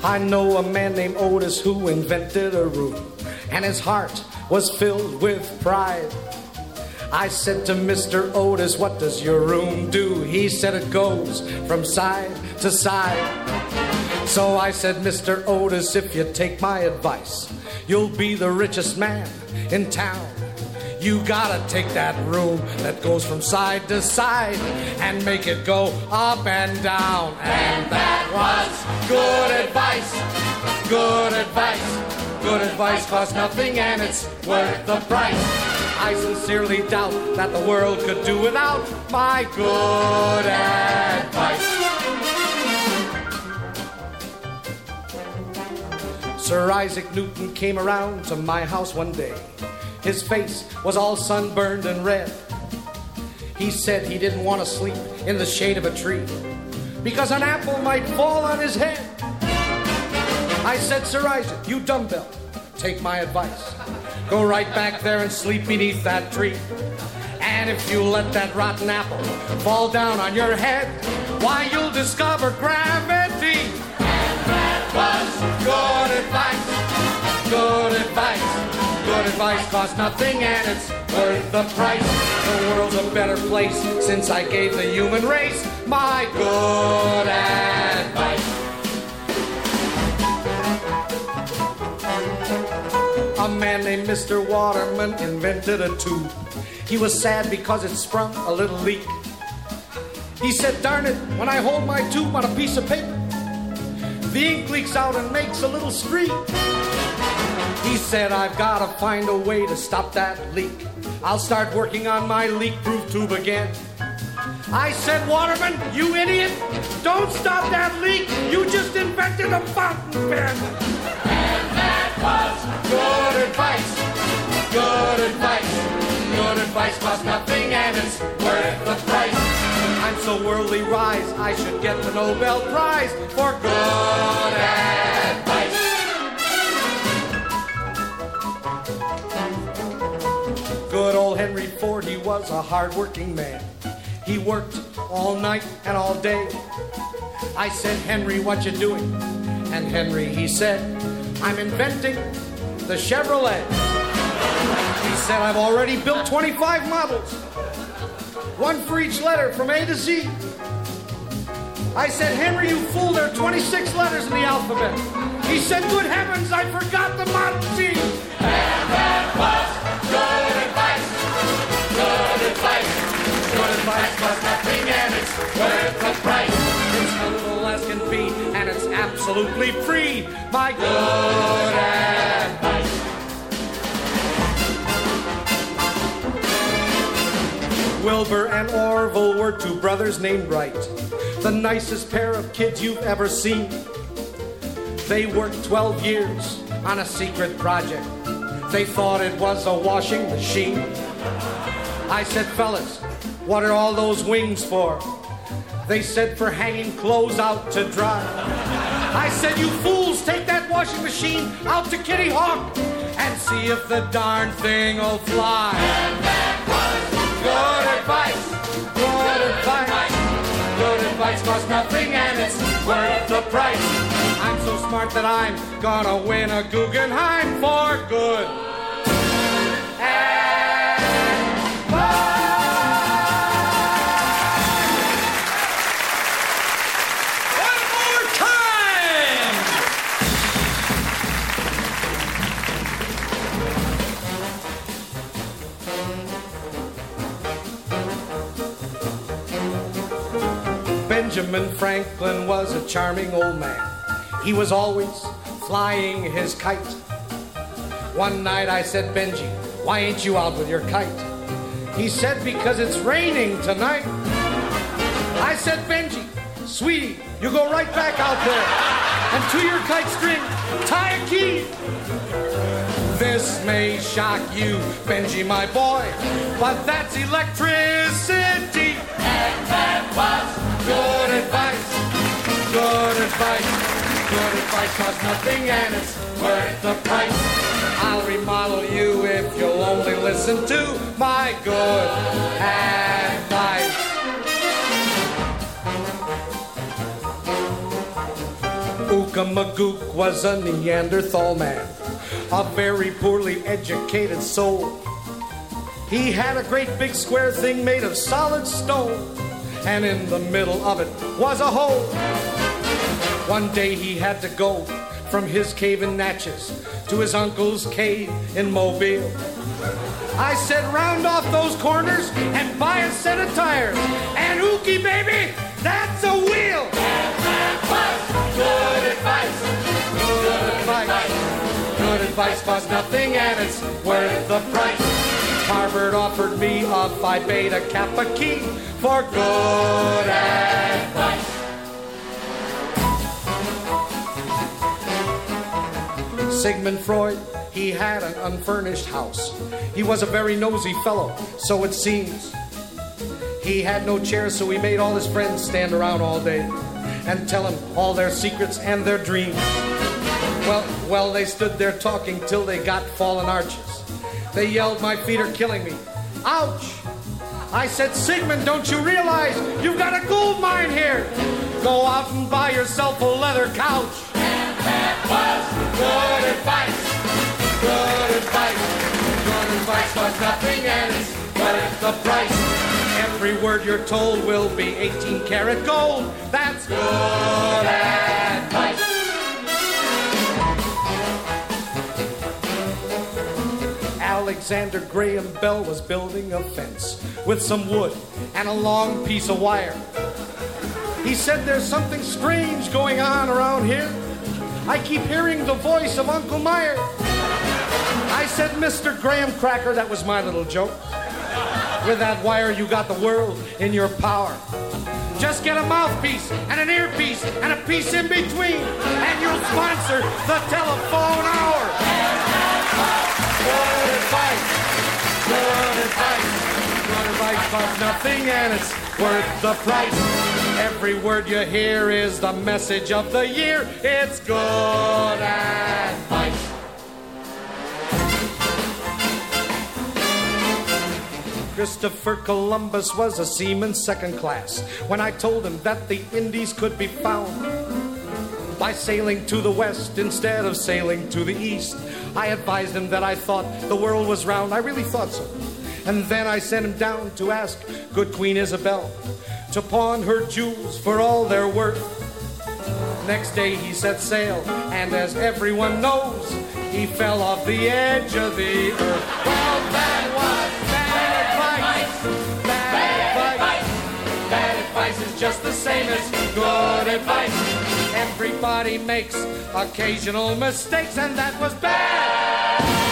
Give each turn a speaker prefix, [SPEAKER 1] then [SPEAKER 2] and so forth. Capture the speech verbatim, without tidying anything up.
[SPEAKER 1] I know a man named Otis who invented a room, and his heart was filled with pride. I said to Mister Otis, what does your room do? He said it goes from side to side. So I said, Mister Otis, if you take my advice, you'll be the richest man in town. You gotta take that room that goes from side to side and make it go up and down. And that was good advice, good advice. Good advice costs nothing and it's worth the price. I sincerely doubt that the world could do without my good advice. Sir Isaac Newton came around to my house one day. His face was all sunburned and red. He said he didn't want to sleep in the shade of a tree because an apple might fall on his head. I said, Sir Isaac, you dumbbell, take my advice. Go right back there and sleep beneath that tree. And if you let that rotten apple fall down on your head, why, you'll discover gravity. And that was good advice, good advice. Good advice costs nothing and it's worth the price. The world's a better place since I gave the human race my good advice. A man named Mister Waterman invented a tube. He was sad because it sprung a little leak. He said, darn it, when I hold my tube on a piece of paper, the ink leaks out and makes a little streak. He said, I've got to find a way to stop that leak. I'll start working on my leak-proof tube again. I said, Waterman, you idiot, don't stop that leak. You just invented a fountain pen. And that was good advice, good advice. Good advice costs nothing and it's worth the price. I'm so worldly wise, I should get the Nobel Prize for good advice. Good old Henry Ford, he was a hard-working man. He worked all night and all day. I said, Henry, what you doing? And Henry, he said, I'm inventing the Chevrolet. He said, I've already built twenty-five models, one for each letter from A to Z. I said, Henry, you fool, there are twenty-six letters in the alphabet. He said, good heavens, I forgot the Model T. And that was good advice, good advice. Good advice costs nothing and it's worth the price. It's a little as can be and it's absolutely free. My good advice. Wilbur and Orville were two brothers named Wright, the nicest pair of kids you've ever seen. They worked twelve years on a secret project. They thought it was a washing machine. I said, fellas, what are all those wings for? They said, for hanging clothes out to dry. I said, you fools, take that washing machine out to Kitty Hawk and see if the darn thing will fly. And that was good advice, good advice. Good advice costs nothing and it's worth the price. I'm so smart that I'm gonna win a Guggenheim for good advice. Benjamin Franklin was a charming old man. He was always flying his kite. One night I said, Benji, why ain't you out with your kite? He said, because it's raining tonight. I said, Benji, sweetie, you go right back out there and to your kite string, tie a key. This may shock you, Benji, my boy, but that's electricity. And that was good advice, good advice. Good advice costs nothing and it's worth the price. I'll remodel you if you'll only listen to my good advice. Magoo was a Neanderthal man, a very poorly educated soul. He had a great big square thing made of solid stone, and in the middle of it was a hole. One day he had to go from his cave in Natchez to his uncle's cave in Mobile. I said, round off those corners and buy a set of tires. And ookie, baby, that's a wheel. And that was good advice. Good advice. Good advice costs nothing and it's worth the price. Harvard offered me a Phi Beta Kappa key for good advice. Sigmund Freud, he had an unfurnished house. He was a very nosy fellow, so it seems. He had no chairs, so he made all his friends stand around all day and tell him all their secrets and their dreams. Well, well, they stood there talking till they got fallen arches. They yelled, my feet are killing me. Ouch! I said, Sigmund, don't you realize you've got a gold mine here? Go out and buy yourself a leather couch. And that was good advice. Good advice. Good advice costs nothing and it's worth the price. Every word you're told will be eighteen karat gold. That's good advice. Alexander Graham Bell was building a fence with some wood and a long piece of wire. He said, there's something strange going on around here. I keep hearing the voice of Uncle Meyer. I said, Mister Graham Cracker, that was my little joke. With that wire, you got the world in your power. Just get a mouthpiece and an earpiece and a piece in between, and you'll sponsor the telephone hour. Good advice, good advice, good advice costs nothing and it's worth the price. Every word you hear is the message of the year. It's good advice. Christopher Columbus was a seaman second class when I told him that the Indies could be found by sailing to the west instead of sailing to the east. I advised him that I thought the world was round. I really thought so. And then I sent him down to ask good Queen Isabel to pawn her jewels for all they're worth. Next day he set sail, and as everyone knows, he fell off the edge of the earth. Well, that was bad advice. Bad advice. Bad advice is just the same as good advice. Everybody makes occasional mistakes, and that was bad.